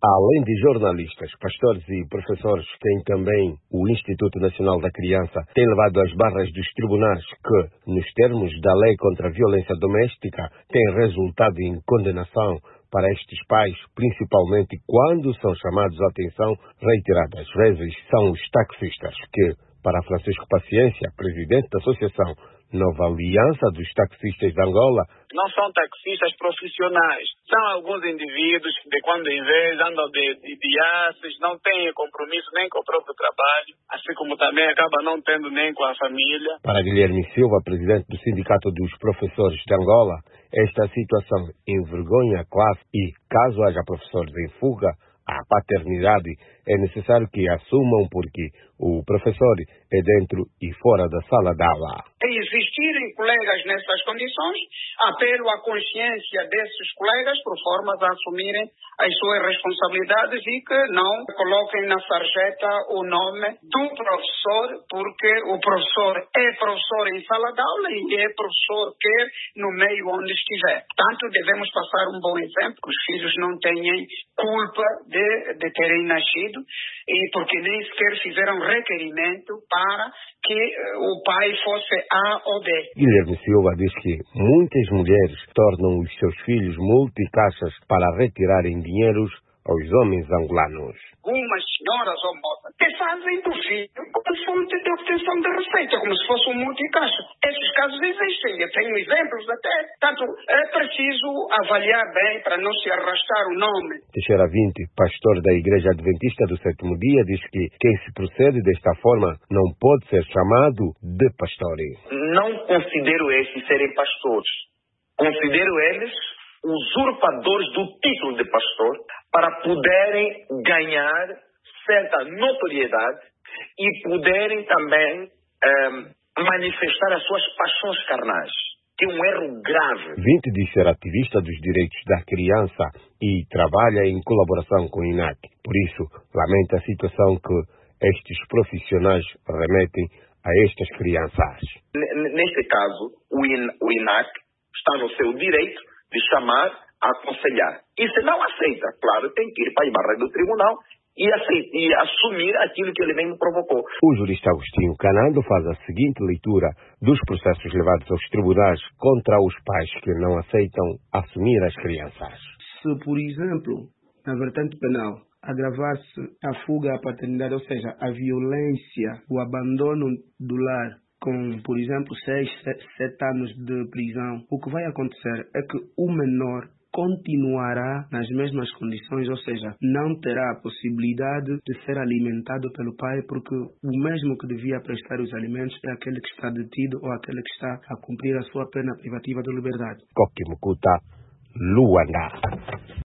Além de jornalistas, pastores e professores, tem também o Instituto Nacional da Criança, tem levado às barras dos tribunais que, nos termos da lei contra a violência doméstica, tem resultado em condenação para estes pais, principalmente quando são chamados à atenção reiteradas vezes, são os taxistas que, para Francisco Paciência, presidente da Associação Nova Aliança dos Taxistas de Angola, não são taxistas profissionais. São alguns indivíduos que, de quando em vez, andam de aços, não têm compromisso nem com o próprio trabalho, assim como também acaba não tendo nem com a família. Para Guilherme Silva, presidente do Sindicato dos Professores de Angola, esta situação envergonha a classe e, caso haja professores em fuga à paternidade, é necessário que assumam porque o professor é dentro e fora da sala de aula. Existirem colegas nessas condições, apelo à consciência desses colegas por forma a assumirem as suas responsabilidades e que não coloquem na sarjeta o nome do professor, porque o professor é professor em sala de aula e é professor quer no meio onde estiver. Portanto, devemos passar um bom exemplo, que os filhos não tenham culpa de terem nascido e porque nem sequer fizeram requerimento para que o pai fosse A ou B. Guilherme Silva diz que muitas mulheres tornam os seus filhos multicaixas para retirarem dinheiros aos homens angolanos. Algumas senhoras ou moças que fazem do filho como fonte de obtenção de receita, como se fosse um multicaixa. Esses casos existem, eu tenho exemplos até. Portanto, é preciso avaliar bem para não se arrastar o nome. Teixeira 20, pastor da Igreja Adventista do Sétimo Dia, diz que quem se procede desta forma não pode ser chamado de pastores. Não considero esses serem pastores. Considero eles usurpadores do título de pastor para poderem ganhar certa notoriedade e poderem também manifestar as suas paixões carnais, que é um erro grave. 20 diz ser ativista dos direitos da criança e trabalha em colaboração com o INAC. Por isso, lamenta a situação que estes profissionais remetem a estas crianças. Neste caso, o INAC está no seu direito de chamar, aconselhar. E se não aceita, claro, tem que ir para a barra do tribunal e assumir aquilo que ele mesmo provocou. O jurista Agostinho Canando faz a seguinte leitura dos processos levados aos tribunais contra os pais que não aceitam assumir as crianças. Se, por exemplo, na vertente penal, agravar-se a fuga à paternidade, ou seja, a violência, o abandono do lar, com, por exemplo, 6, 7 anos de prisão, o que vai acontecer é que o menor continuará nas mesmas condições, ou seja, não terá a possibilidade de ser alimentado pelo pai, porque o mesmo que devia prestar os alimentos é aquele que está detido ou aquele que está a cumprir a sua pena privativa de liberdade. Koki Mukuta, Luanda.